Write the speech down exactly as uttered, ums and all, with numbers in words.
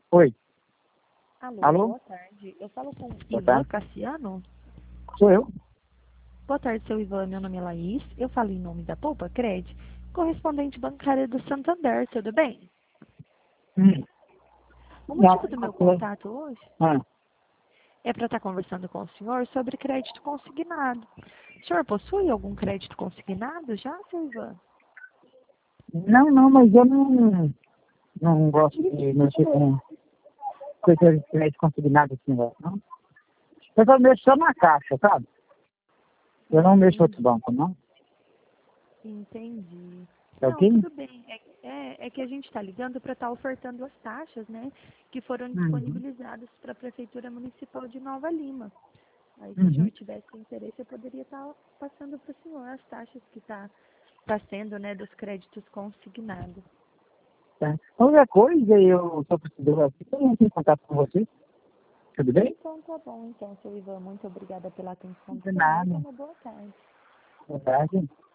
Oi, Alô, alô? boa tarde. Eu falo com Boa Ivan tarde. Cassiano. Sou eu? Boa tarde, seu Ivan. Meu nome é Laís. Eu falo em nome da Poupa Cred, correspondente bancária do Santander. Tudo bem? Hum. O Não, motivo do meu não sei. contato hoje Ah, é para estar conversando com o senhor sobre crédito consignado. O senhor possui algum crédito consignado já, seu Ivan? não, não, mas eu não, não gosto de mexer com coisas de crédito consignado assim, não. Não. Eu só mexo só na caixa, sabe? Eu não mexo em outro Entendi, banco, não. entendi. Tá Não, ok? tudo bem. É, é, é que a gente está ligando para estar ofertando as taxas, né, que foram Uhum. disponibilizadas para a Prefeitura Municipal de Nova Lima. Aí, se o senhor Uhum. tivesse interesse, eu poderia estar passando para o senhor as taxas que está tá sendo, né, dos créditos consignados. Tá. Qualquer coisa, eu sou precisando aqui, eu entro em contato com você. Tudo bem? Então, tá bom. Então, seu Ivan, muito obrigada pela atenção do De senhor. nada. Tenha uma boa tarde. Boa tarde.